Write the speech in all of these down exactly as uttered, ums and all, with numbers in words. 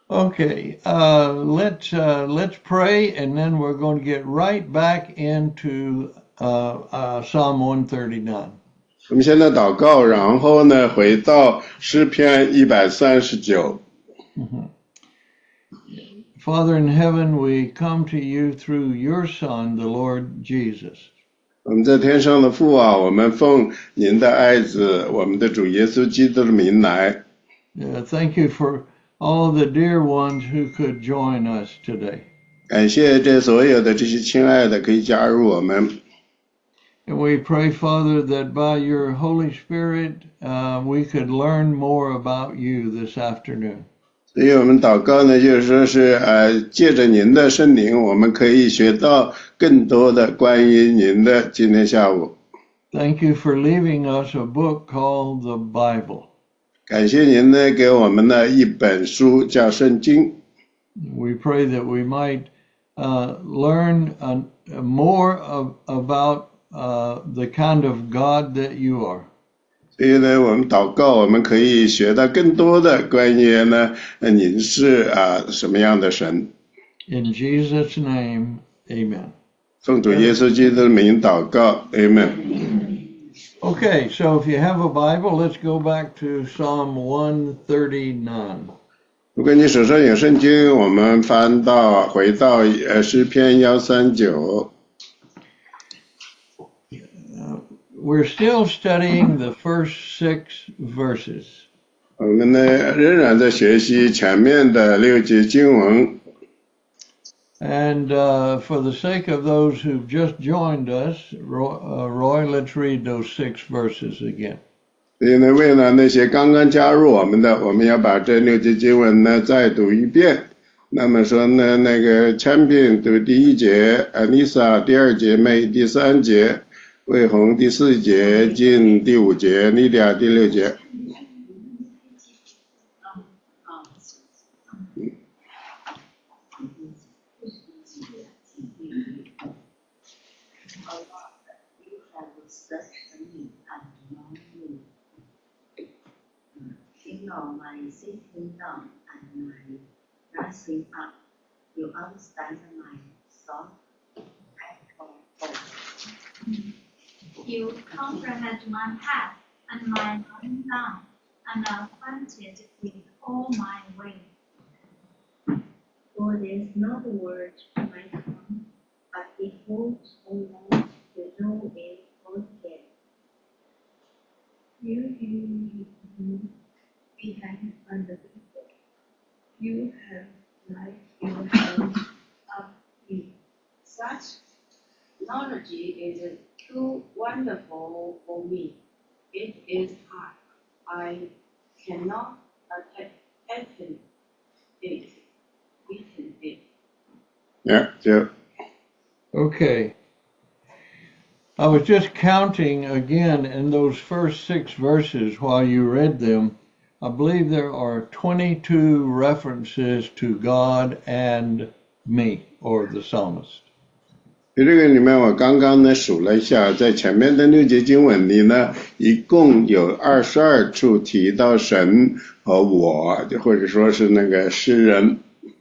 Okay, uh, let's uh, let's pray, and then we're going to get right back into uh, uh, Psalm one thirty-nine. 我们现在祷告，然后呢，回到诗篇一百三十九。 Mhm. Father in heaven, we come to you through your Son, the Lord Jesus. 我们在天上的父啊，我们奉您的爱子，我们的主耶稣基督的名来。 Uh, thank you for all the dear ones who could join us today. 感谢这所有的这些亲爱的可以加入我们。 And we pray, Father, that by your Holy Spirit, uh, we could learn more about you this afternoon. 所以我们祷告呢，就是说是呃，借着您的圣灵，我们可以学到更多的关于您的今天下午。 Thank you for leaving us a book called the Bible. 感谢您呢，给我们的一本书叫圣经。 We pray that we might uh, learn uh, more of, about uh, the kind of God that you are. 所以呢，我们祷告，我们可以学到更多的关于呢，您是啊什么样的神。 In Jesus' name, amen. 奉主耶稣基督的名祷告 ，Amen。 Okay, so if you have a Bible, let's go back to Psalm one thirty-nine. 如果你手上有圣经，我们翻到回到呃诗篇一三九。 We're still studying the first six verses. 我们呢仍然在学习前面的六节经文。 And uh, for the sake of those who've just joined us, Roy, uh, Roy, let's read those six verses again. 所以呢，为了那些刚刚加入我们的，我们要把这六节经文呢再读一遍。那么说呢，那个Champion读第一节， Anissa 第二节，妹第三节，魏红第四节，进第五节，莉莉亚第六节。 My sitting down and my rising up, you understand my thought at all. You comprehend my path and my lying down, and are acquainted with all my ways. For there is not a word in my tongue, but behold, O Lord, you know it altogether. You you me behind and the people. You have life your hand up me. Such knowledge is too wonderful for me. It is hard. I cannot attain it. Written it. Yeah, yeah. Okay. I was just counting again in those first six verses while you read them. I believe there are twenty-two references to God and me, or the psalmist. 在这个里面，我刚刚呢数了一下，在前面的六节经文里呢，一共有二十二处提到神和我，或者说是那个诗人。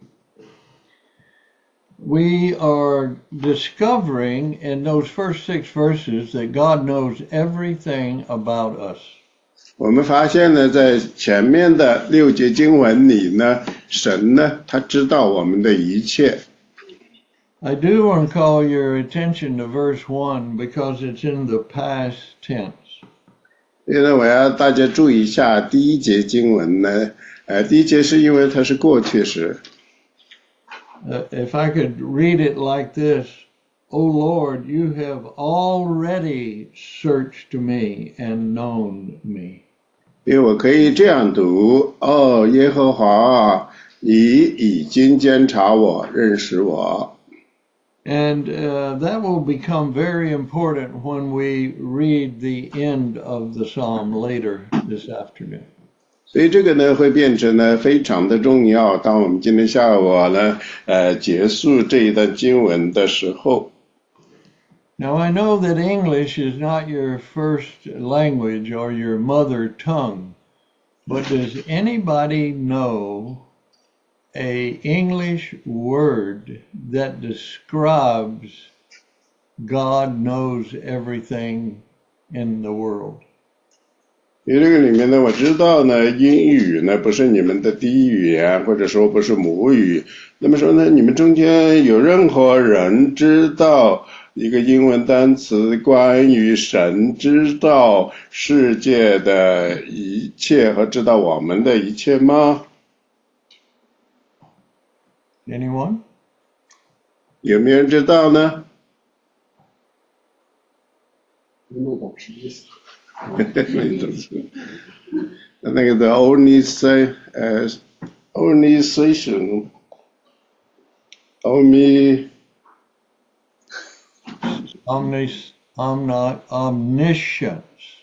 We are discovering in those first six verses that God knows everything about us. 我们发现呢，在前面的六节经文里呢，神呢，他知道我们的一切。 I do want to call your attention to verse one because it's in the past tense. 所以呢，我要大家注意一下第一节经文呢，呃，第一节是因为它是过去时。 Uh, if I could read it like this, O Lord, you have already searched me and known me. 因为我可以这样读，哦，耶和华，你已经监察我，认识我。 And uh, that will become very important when we read the end of the psalm later this afternoon. 所以这个呢会变成呢非常的重要，当我们今天下午呢呃结束这一段经文的时候。 Now I know that English is not your first language or your mother tongue, but does anybody know a English word that describes God knows everything in the world? 因为这个里面呢，我知道呢，英语呢不是你们的第一语言，或者说不是母语。那么说呢，你们中间有任何人知道一个英文单词关于神知道世界的一切和知道我们的一切吗？ Anyone? 有没有人知道呢？ 不懂什么意思？ 那个 the omnisci 呃 omniscience omni Omnis, omni, omniscience.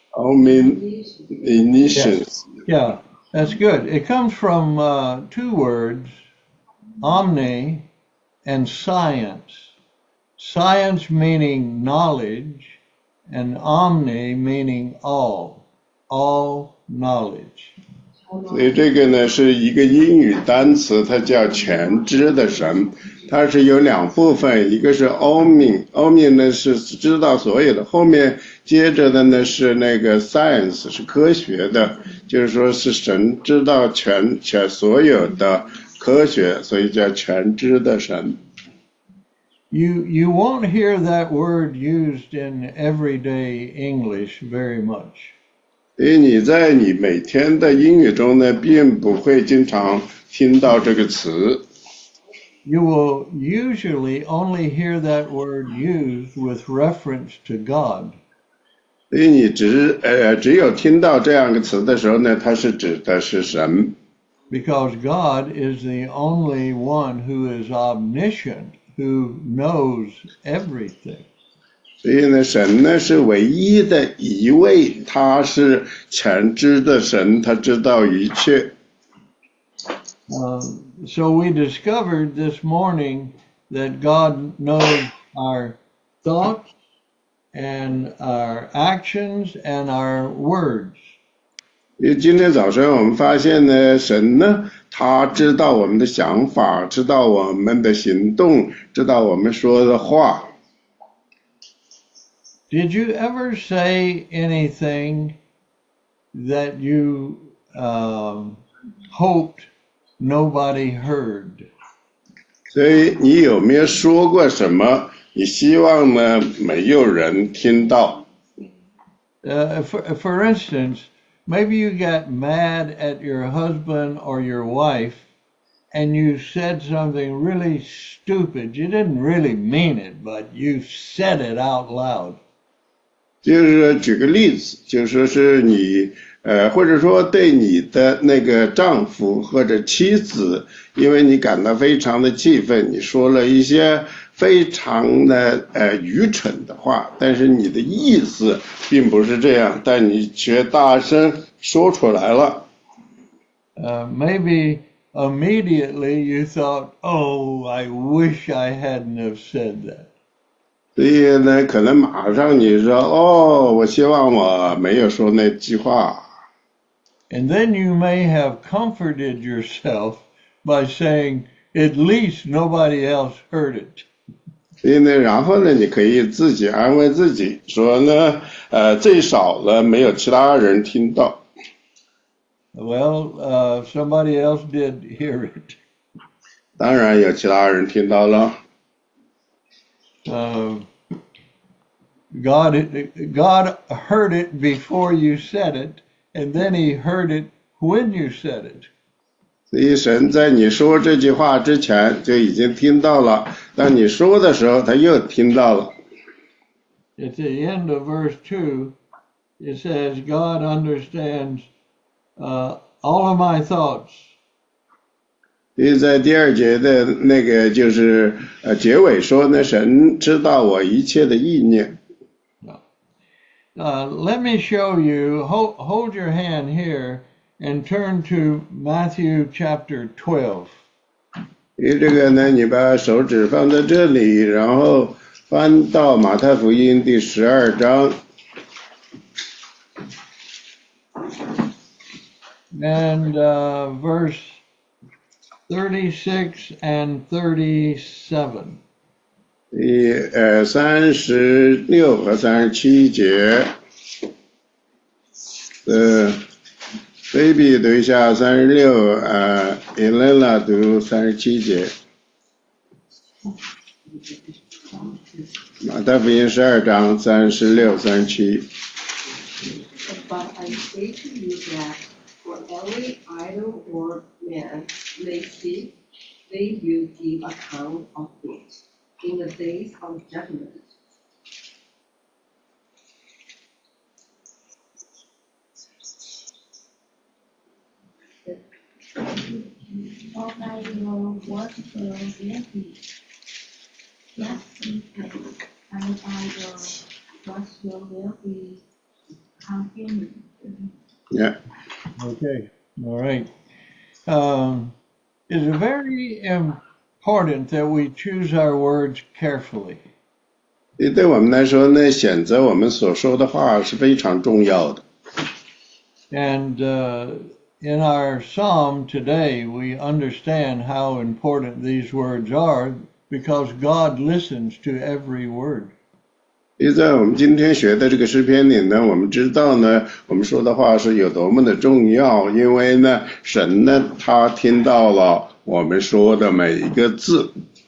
omniscience Yeah, that's good. It comes from uh, two words, omni and science. Science meaning knowledge, and omni meaning all, all knowledge. 所以这个呢是一个英语单词，它叫全知的神，它是有两部分，一个是 omni omni 呢是知道所有的，后面接着的呢是那个 science 是科学的，就是说是神知道全全所有的科学，所以叫全知的神。 You, you won't hear that word used in everyday English very much. 所以你在你每天的英语中呢，并不会经常听到这个词。 You will usually only hear that word used with reference to God. 所以你只呃只有听到这样一个词的时候呢，它是指的是神。 Because God is the only one who is omniscient, who knows everything. 所以呢，神呢是唯一的一位，他是全知的神，他知道一切。 Um, so we discovered this morning that God knows our thoughts and our actions and our words. 因为今天早上我们发现呢，神呢，他知道我们的想法，知道我们的行动，知道我们说的话。 Did you ever say anything that you um, hoped nobody heard? 所以你有没有说过什么？你希望呢没有人听到？ Uh, for, for instance, maybe you got mad at your husband or your wife and you said something really stupid. You didn't really mean it, but you said it out loud. 就是举个例子，就说是你呃，或者说对你的那个丈夫或者妻子，因为你感到非常的气愤，你说了一些非常的呃愚蠢的话，但是你的意思并不是这样，但你却大声说出来了。 Uh, maybe immediately you thought, oh, I wish I hadn't have said that. 所以呢，可能马上你说，哦，我希望我没有说那句话。 And then you may have comforted yourself by saying, at least nobody else heard it. 所以呢，然后呢，你可以自己安慰自己说呢，呃，最少呢没有其他人听到。 Well, uh, somebody else did hear it. 当然有其他人听到了。 Uh, God, God heard it before you said it, and then he heard it when you said it. 所以神在你说这句话之前就已经听到了，当你说的时候他又听到了。 At the end of verse two, it says, God understands uh, all of my thoughts. 所以在第二节的那个就是呃结尾说呢，神知道我一切的意念。 Uh, let me show you, hold, hold your hand here and turn to Matthew chapter twelve. 因为这个呢，你把手指放在这里，然后翻到马太福音第十二章。 And uh, verse thirty-six and thirty-seven. 一呃三十六和三十七节，呃 ，baby 读一下三十六，呃 ，Elena 读三十七节。马太福音十二章三十六、三十七。 But I say to you that for every idle word man may speak, they will give account of it in the days of judgment. For by your words will live, yes, and by your words you will be condemned. Yeah. Okay, all right. Um, it's very important that we choose our words carefully. 对我们来说呢，选择我们所说的话是非常重要的。 And uh, in our psalm today, we understand how important these words are because God listens to every word. 因为在我们今天学的这个诗篇里呢，我们知道呢，我们说的话是有多么的重要，因为呢，神呢，他听到了我们说的每一个字。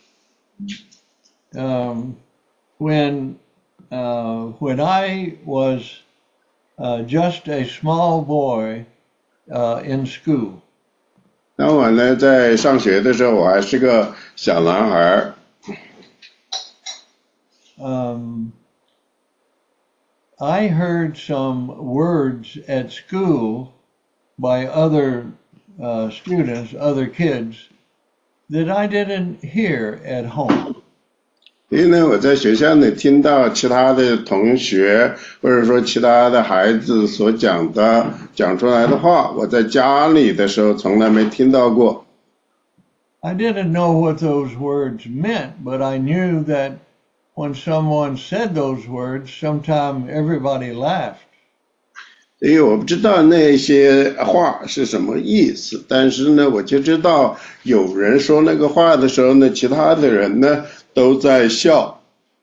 Um, when uh, when I was uh, just a small boy uh, in school, 当我呢在上学的时候，我还是个小男孩。 um, I heard some words at school by other uh, students, other kids, that I didn't hear at home. 因为呢，我在学校里听到其他的同学或者说其他的孩子所讲的讲出来的话，我在家里的时候从来没听到过。 I didn't know what those words meant, but I knew that when someone said those words, sometimes everybody laughed. 所以我不知道那些话是什么意思，但是呢，我就知道有人说那个话的时候呢，其他的人呢都在笑。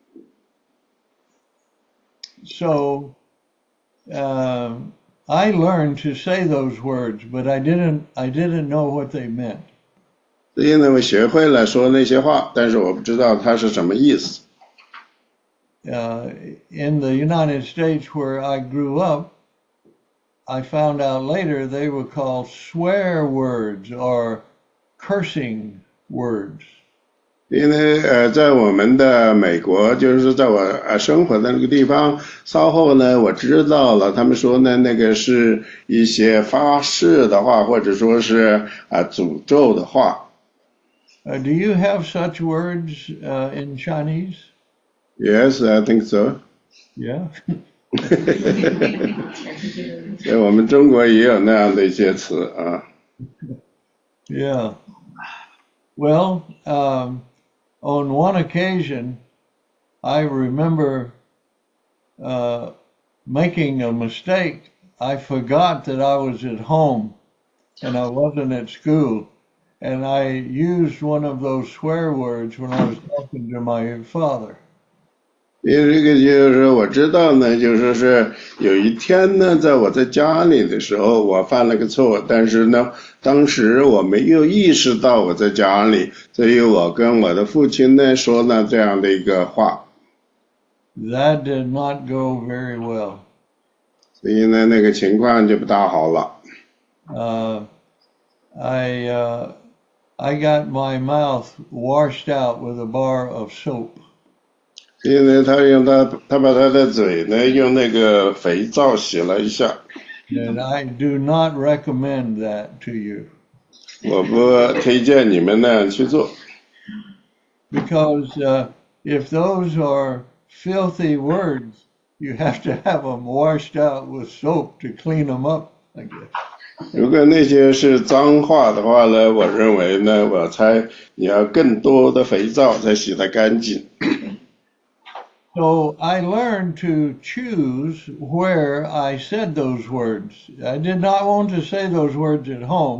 So uh, I learned to say those words, but I didn't. I didn't know what they meant. 所以呢，我学会了说那些话，但是我不知道它是什么意思。 Uh, in the United States where I grew up, I found out later they were called swear words or cursing words. 因为呃，在我们的美国，就是在我呃生活的那个地方，稍后呢，我知道了，他们说呢，那个是一些发誓的话，或者说是啊、呃、诅咒的话。 Uh, do you have such words uh, in Chinese? Yes, I think so. Yeah. 在我们中国也有那样的一些词啊。 Yeah. Well, um, on one occasion, I remember uh, making a mistake. I forgot that I was at home and I wasn't at school. And I used one of those swear words when I was talking to my father. 因为这个就是我知道呢，就是是有一天呢，在我在家里的时候，我犯了个错，但是呢，当时我没有意识到我在家里，所以我跟我的父亲呢说了这样的一个话。 That did not go very well. 所以呢，那个情况就不大好了。 Uh, I uh, I got my mouth washed out with a bar of soap. 所以呢，他用他他把他的嘴呢用那个肥皂洗了一下。 And I do not recommend that to you. 我不推荐你们那样去做。 Because uh, if those are filthy words, you have to have them washed out with soap to clean them up, I guess. 如果那些是脏话的话呢，我认为呢，我猜你要更多的肥皂才洗得干净。 So I learned to choose where I said those words. I did not want to say those words at home,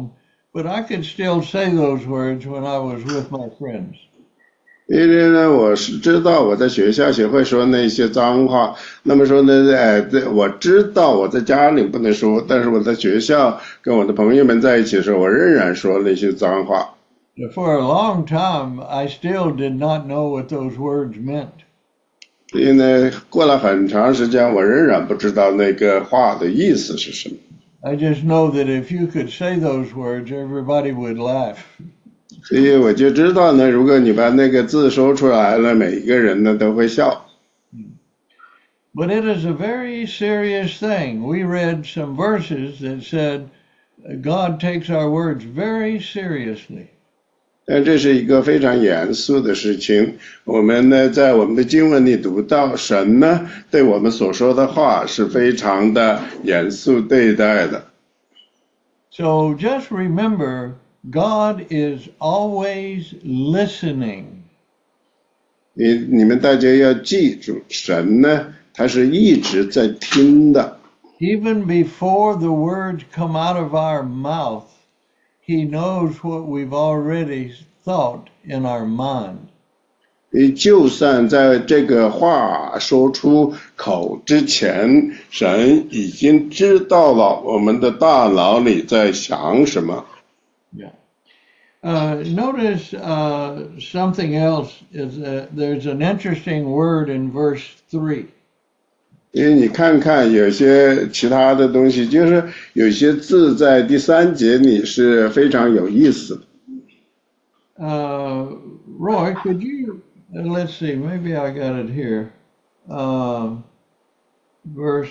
but I could still say those words when I was with my friends. 因为呢，我是知道我在学校也会说那些脏话，那么说呢，哎，对，我知道我在家里不能说，但是我在学校跟我的朋友们在一起的时候，我仍然说那些脏话。 For a long time, I still did not know what those words meant. 所以呢，过了很长时间，我仍然不知道那个话的意思是什么。 I just know that if you could say those words, everybody would laugh. 所以我就知道呢，如果你把那个字说出来了，每一个人呢都会笑。 But it is a very serious thing. We read some verses that said God takes our words very seriously. 但这是一个非常严肃的事情。我们呢，在我们的经文里读到，神呢对我们所说的话是非常的严肃对待的。 So just remember, God is always listening. 你你们大家要记住，神呢，他是一直在听的。 Even before the words come out of our mouth, He knows what we've already thought in our mind. 你就算在这个话说出口之前，神已经知道了我们的大脑里在想什么。 Yeah. Uh, notice uh, something else is uh, there's an interesting word in verse three. 因为你看看有些其他的东西，就是有些字在第三节里是非常有意思的。 Uh, Roy, could you, uh, let's see, maybe I got it here. Uh, verse,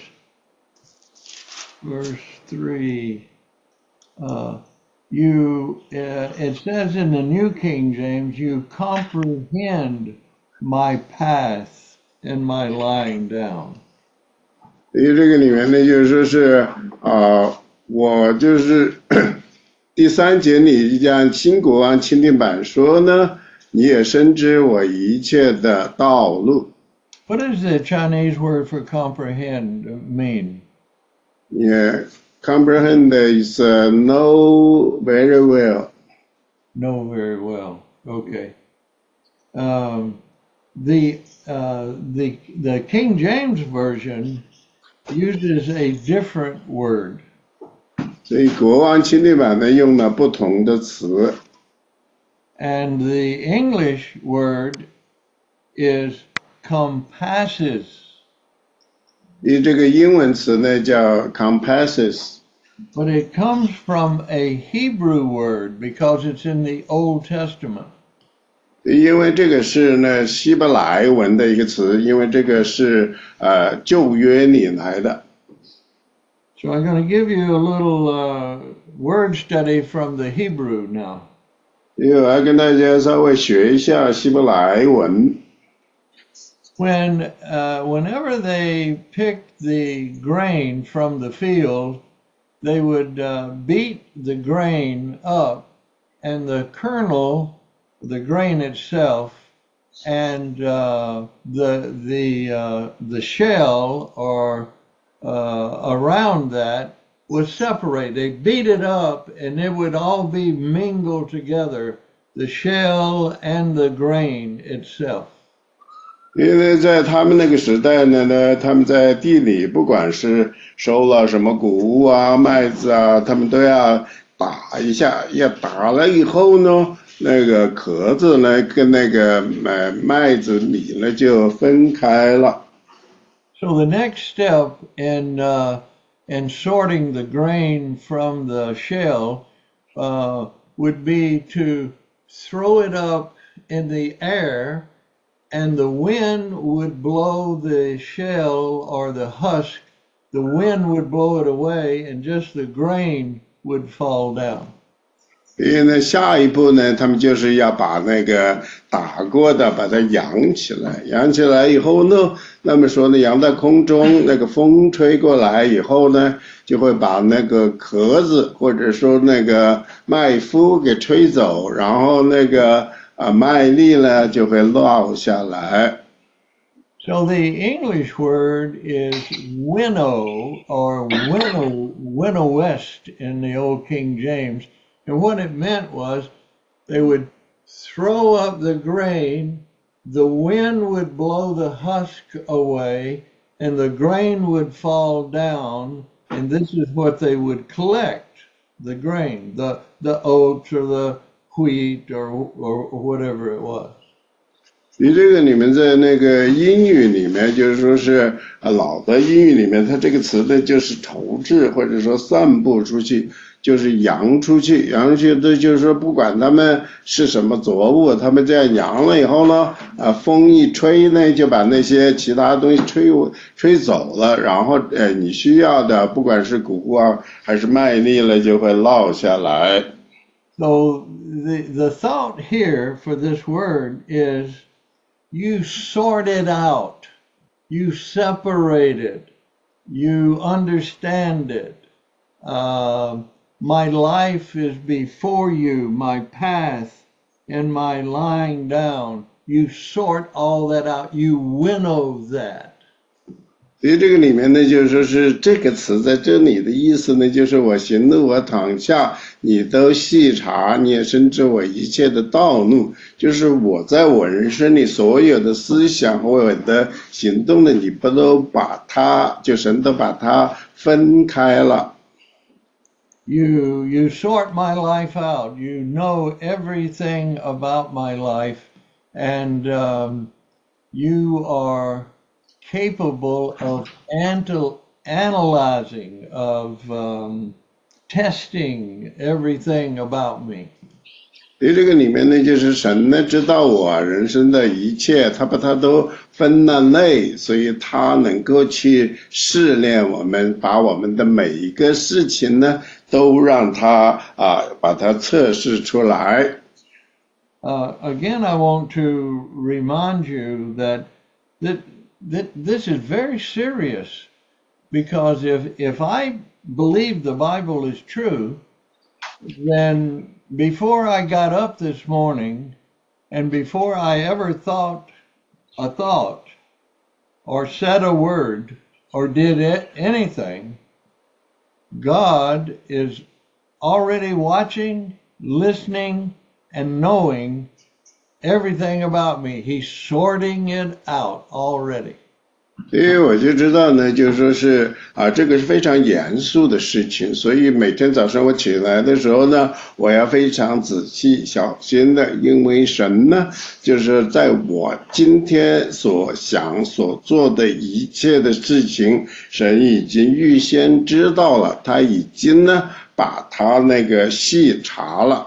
verse three. Uh, you, uh, it says in the New King James, you comprehend my path and my lying down. 因为这个里面呢，就是说是啊、呃，我就是第三节里讲新国王钦定版说呢，你也深知我一切的道路。 What does the Chinese word for comprehend mean? Yeah, comprehend is uh, know very well. Know very well. Okay. Um, the uh, the the King James version uses a different word. 所以国王钦定版呢用了不同的词。 And the English word is compasses. 你这个英文词呢叫 compasses。 But it comes from a Hebrew word because it's in the Old Testament. 因为这个是呢希伯来文的一个词，因为这个是呃旧约里来的。 So I'm going to give you a little uh, word study from the Hebrew now. 因为我要跟大家稍微学一下希伯来文。 When, uh, whenever they picked the grain from the field, they would uh, beat the grain up, and the kernel, the grain itself, and uh, the the uh, the shell or uh, around that was separate. They beat it up, and it would all be mingled together, the shell and the grain itself. 因为在他们那个时代呢，呢他们在地里不管是收了什么谷物啊、麦子啊，他们都要打一下，要打了以后呢，那个壳子呢跟那个麦麦子米呢就分开了。 So the next step in uh, in sorting the grain from the shell uh, would be to throw it up in the air, and the wind would blow the shell or the husk, the wind would blow it away, and just the grain would fall down. 因为呢，下一步呢，他们就是要把那个打过的把它扬起来，扬起来以后呢，那么说呢，扬在空中，那个风吹过来以后呢，就会把那个壳子或者说那个麦麸给吹走，然后那个啊麦粒呢就会落下来。 So the English word is winnow or winnow, winnow west in the old King James, And what it meant was they would throw up the grain, the wind would blow the husk away, and the grain would fall down, and this is what they would collect, the grain, the, the oats or the wheat or, or, or whatever it was. 你这个你们在那个英语里面，就是说是啊，老的英语里面，它这个词呢就是投掷或者说散布出去，就是扬出去，扬出去这就是说不管他们是什么作物，他们这样扬了以后呢，啊，风一吹呢，就把那些其他东西吹吹走了，然后呃，你需要的不管是谷物啊还是麦粒了，就会落下来。 So the the thought here for this word is you sort it out, you separate it, you understand it. Uh, my life is before you, my path and my lying down. You sort all that out, you winnow that. 所以这个里面呢，就是说是这个词在这里的意思呢，就是我行路，我躺下，你都细察，你也深知我一切的道路，就是我在我人生里所有的思想和我的行动呢，你不都把它，就神都把它分开了。 You you sort my life out. You know everything about my life, and um, you are capable of anal analyzing, of um, testing everything about me. 所以这个里面呢，就是神呢知道我人生的一切，他把它都分了类，所以他能够去试炼我们，把我们的每一个事情呢，都让他啊把它测试出来。 Uh, again, I want to remind you that that that this is very serious, because if if I believe the Bible is true, then before I got up this morning and before I ever thought a thought or said a word or did it, anything, God is already watching, listening, and knowing everything about me. He's sorting it out already. 所以我就知道呢，就说是啊，这个是非常严肃的事情，所以每天早上我起来的时候呢，我要非常仔细小心的，因为神呢，就是在我今天所想所做的一切的事情，神已经预先知道了，他已经呢把他那个细查了。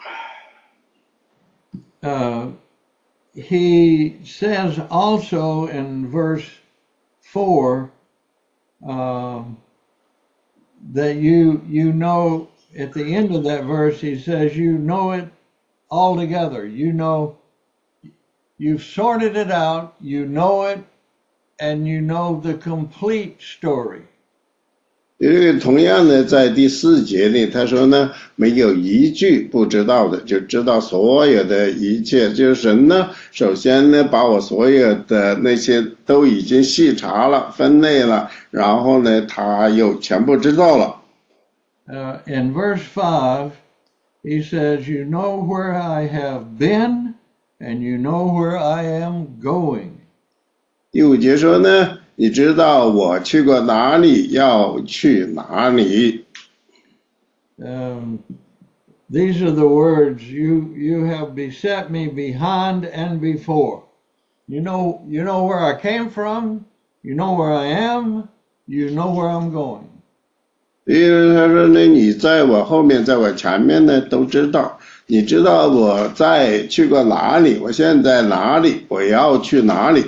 Uh, he says also in verse four um, that you you know, at the end of that verse he says you know it all together. You know, you've sorted it out, you know it, and you know the complete story. 这个同样的，在第四节里，他说呢，没有一句不知道的，就知道所有的一切。就是神呢，首先呢，把我所有的那些都已经细查了、分类了，然后呢，他又全部知道了。 Uh, in verse five, he says, you know where I have been, and you know where I am going. 第五节说呢，你知道我去过哪里，要去哪里。 Um, these are the words, you you have beset me behind and before. You know you know where I came from, you know where I am, you know where I'm going. 因为他说呢，你在我后面，在我前面呢，都知道。你知道我在去过哪里，我现在哪里，我要去哪里。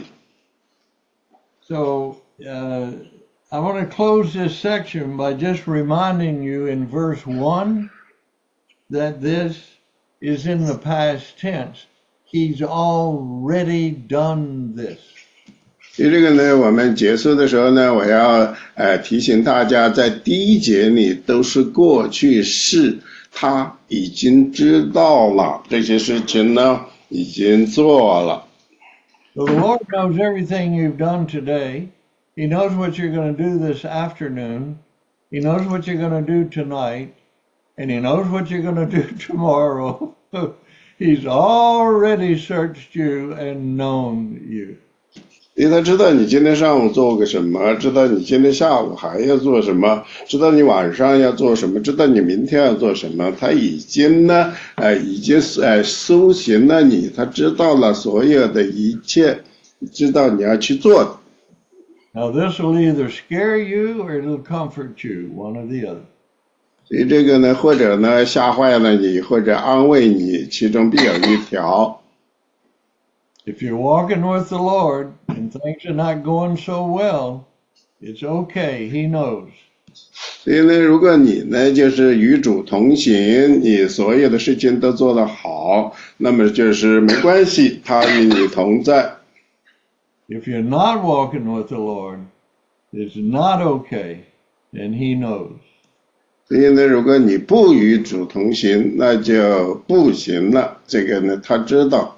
So uh, I want to close this section by just reminding you in verse one that this is in the past tense. He's already done this. 所以这个呢，我们结束的时候呢，我要呃提醒大家，在第一节里都是过去式，他已经知道了这些事情呢，已经做了。 So the Lord knows everything you've done today. He knows what you're going to do this afternoon. He knows what you're going to do tonight. and he knows what you're going to do tomorrow. He's already searched you and known you. 因为他知道你今天上午做个什么，知道你今天下午还要做什么，知道你晚上要做什么，知道你明天要做什么，他已经呢，呃，已经呃搜寻了你，他知道了所有的一切，知道你要去做的。 Now this will either scare you or it'll comfort you, one or the other. 所以这个呢，或者呢吓坏了你，或者安慰你，其中必有一条。 If you're walking with the Lord and things are not going so well, it's okay. He knows. 所以呢，如果你呢就是与主同行，你所有的事情都做得好，那么就是没关系，他与你同在。 If you're not walking with the Lord, it's not okay, and He knows. 所以呢，如果你不与主同行，那就不行了。这个呢，他知道。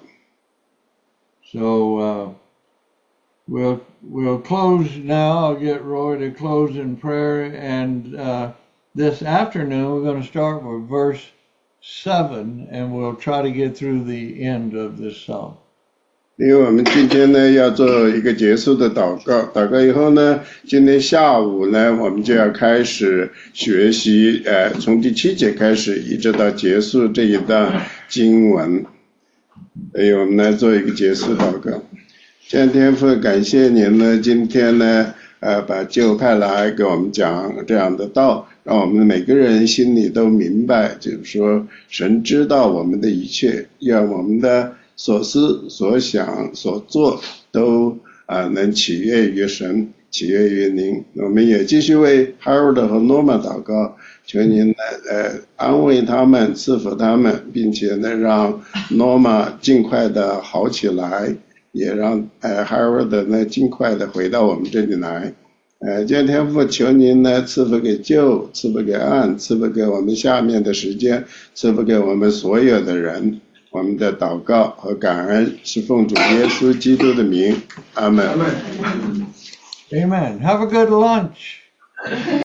So uh, we'll we'll close now. I'll get Roy to close in prayer, and uh, this afternoon we're going to start with verse seven, and we'll try to get through the end of this psalm. 因为我们今天呢要做一个结束的祷告，祷告以后呢，今天下午呢我们就要开始学习，呃，从第七节开始一直到结束这一段经文。所以我们来做一个结束祷告。天天父，感谢您呢，今天呢，呃，把就派来给我们讲这样的道，让我们每个人心里都明白，就是说，神知道我们的一切，愿我们的所思所想所做都啊、呃、能喜悦于神，喜悦于您。我们也继续为 Harold 和 Norma 祷告，求您呢呃安慰他们，赐福他们，并且呢让 Norma 尽快的好起来，也让呃 Harold 呢尽快的回到我们这里来。呃，见天父，求您呢赐福给Joe，赐福给Ann，赐福给我们下面的时间，赐福给我们所有的人。我们的祷告和感恩是奉主耶稣基督的名，阿们。 Amen. Have a good lunch.